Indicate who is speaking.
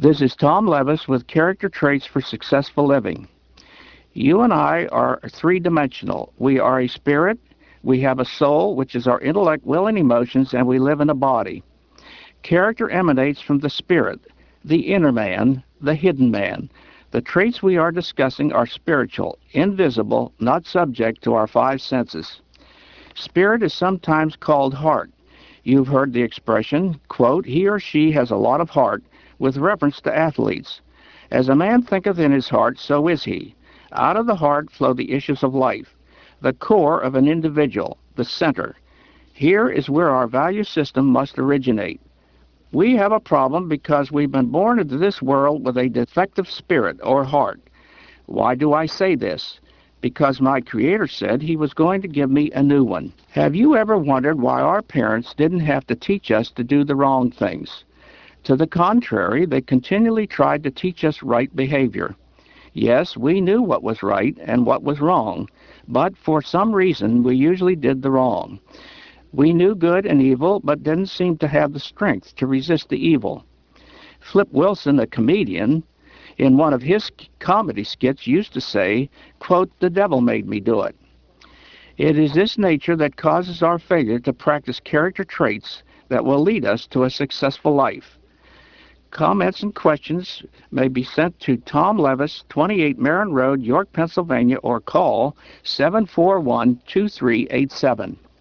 Speaker 1: This is Tom Levis with Character Traits for Successful Living. You and I are three-dimensional. We are a spirit, we have a soul, which is our intellect, will, and emotions, and we live in a body. Character emanates from the spirit, the inner man, the hidden man. The traits we are discussing are spiritual, invisible, not subject to our five senses. Spirit is sometimes called heart. You've heard the expression, quote, he or she has a lot of heart, with reference to athletes. As a man thinketh in his heart, so is he. Out of the heart flow the issues of life, the core of an individual, the center. Here is where our value system must originate. We have a problem because we've been born into this world with a defective spirit or heart. Why do I say this? Because my Creator said He was going to give me a new one. Have you ever wondered why our parents didn't have to teach us to do the wrong things? To the contrary, they continually tried to teach us right behavior. Yes, we knew what was right and what was wrong, but for some reason we usually did the wrong. We knew good and evil, but didn't seem to have the strength to resist the evil. Flip Wilson, a comedian, in one of his comedy skits used to say, quote, the devil made me do it. It is this nature that causes our failure to practice character traits that will lead us to a successful life. Comments and questions may be sent to Tom Levis, 28 Marin Road, York, Pennsylvania, or call 741-2387.